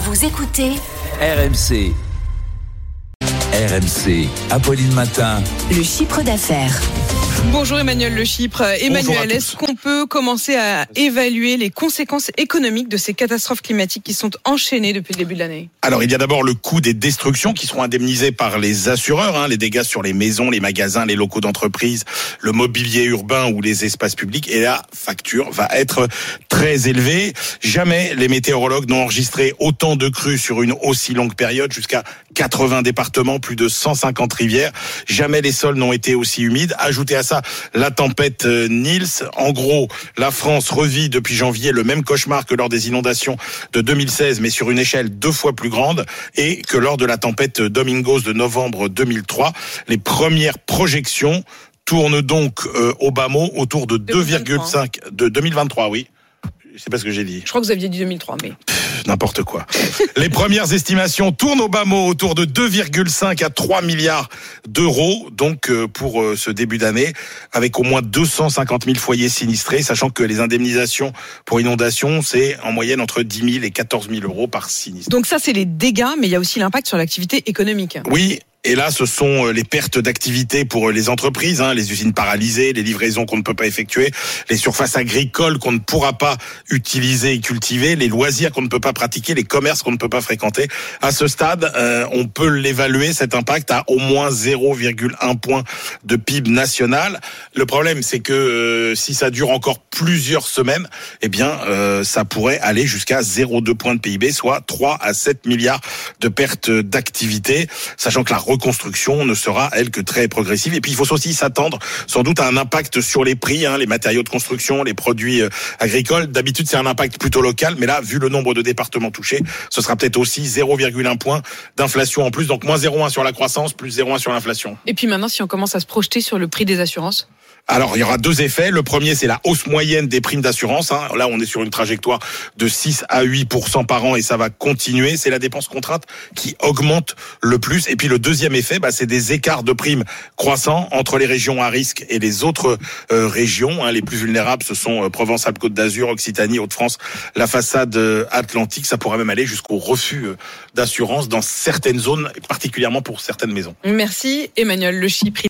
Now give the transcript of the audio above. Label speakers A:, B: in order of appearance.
A: Vous écoutez
B: RMC. RMC, Apolline Matin.
A: Le chiffre d'affaires.
C: Bonjour Emmanuel Le Chypre. Emmanuel, est-ce qu'on peut commencer à évaluer les conséquences économiques de ces catastrophes climatiques qui sont enchaînées depuis le début de l'année ?
D: Alors, il y a d'abord le coût des destructions qui seront indemnisées par les assureurs, les dégâts sur les maisons, les magasins, les locaux d'entreprise, le mobilier urbain ou les espaces publics. Et la facture va être très élevée. Jamais les météorologues n'ont enregistré autant de crues sur une aussi longue période, jusqu'à 80 départements, plus de 150 rivières. Jamais les sols n'ont été aussi humides. Ajoutez à ça la tempête Nils. En gros, la France revit depuis janvier le même cauchemar que lors des inondations de 2016, mais sur une échelle 2 fois plus grande, et que lors de la tempête Domingos de novembre 2003. Les premières projections tournent donc au bas mot autour de 2,5 de 2023, oui. Je sais pas ce que j'ai dit.
C: Je crois que vous aviez dit 2003, mais...
D: N'importe quoi. Les premières estimations tournent au bas mot autour de 2,5 à 3 milliards d'euros, donc pour ce début d'année, avec au moins 250 000 foyers sinistrés, sachant que les indemnisations pour inondation, c'est en moyenne entre 10 000 et 14 000 euros par sinistre.
C: Donc ça, c'est les dégâts, mais il y a aussi l'impact sur l'activité économique.
D: Oui. Et là, ce sont les pertes d'activité pour les entreprises, les usines paralysées, les livraisons qu'on ne peut pas effectuer, les surfaces agricoles qu'on ne pourra pas utiliser et cultiver, les loisirs qu'on ne peut pas pratiquer, les commerces qu'on ne peut pas fréquenter. À ce stade, on peut l'évaluer, cet impact, à au moins 0,1 point de PIB national. Le problème, c'est que si ça dure encore plusieurs semaines, ça pourrait aller jusqu'à 0,2 points de PIB, soit 3 à 7 milliards de pertes d'activité, sachant que la reconstruction ne sera, elle, que très progressive. Et puis, il faut aussi s'attendre, sans doute, à un impact sur les prix, les matériaux de construction, les produits agricoles. D'habitude, c'est un impact plutôt local, mais là, vu le nombre de départements touchés, ce sera peut-être aussi 0,1 point d'inflation en plus. Donc, moins 0,1 sur la croissance, plus 0,1 sur l'inflation.
C: Et puis maintenant, si on commence à se projeter sur le prix des assurances ?
D: Alors, il y aura 2 effets. Le premier, c'est la hausse moyenne des primes d'assurance. Là, on est sur une trajectoire de 6 à 8% par an et ça va continuer. C'est la dépense contrainte qui augmente le plus. Et puis, le deuxième effet, c'est des écarts de primes croissants entre les régions à risque et les autres régions. Les plus vulnérables, ce sont Provence-Alpes-Côte d'Azur, Occitanie, Hauts-de-France, la façade atlantique. Ça pourrait même aller jusqu'au refus d'assurance dans certaines zones, particulièrement pour certaines maisons.
C: Merci Emmanuel Le Chypre.